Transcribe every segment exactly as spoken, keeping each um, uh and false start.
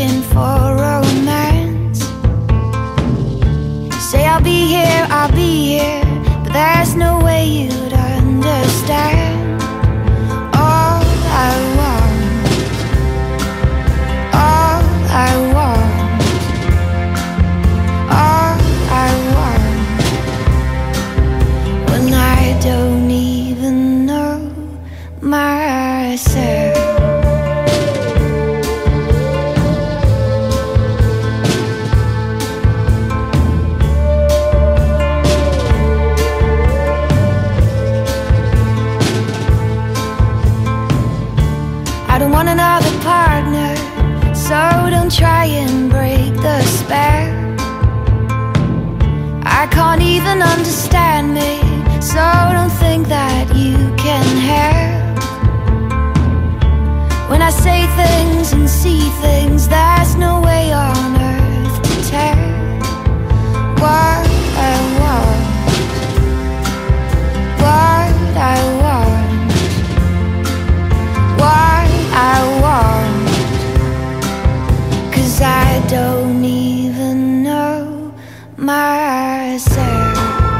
waiting for romance. You say I'll be here, I'll be here, but there's no way you'd understand. All I want, all I want, all I want, when I don't even know myself. I don't want another partner, so don't try and break the spell. I can't even understand me, so don't think that you can help. When I say things and see things, there's no way on earth to tell what I want, what I want, what I want, 'cause I don't even know myself.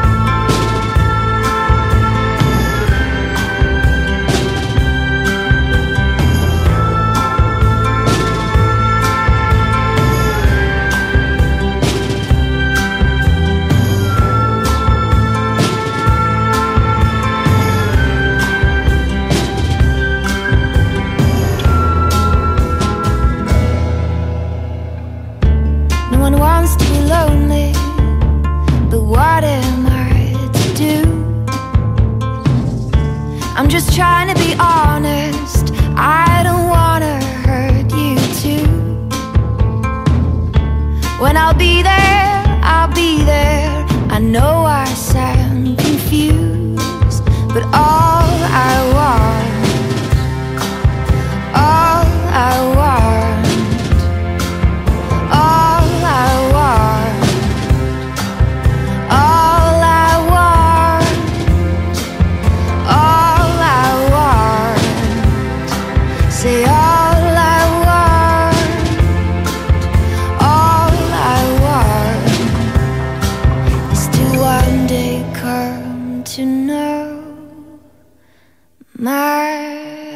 No one wants to be lonely, but what am I to do? I'm just trying to be honest, I don't wanna hurt you too. When I'll be there, I'll be there. I know I sound confused, but all I want, all I want, all I want, all I want, all I want, say all I want, all I want is to one day come to know my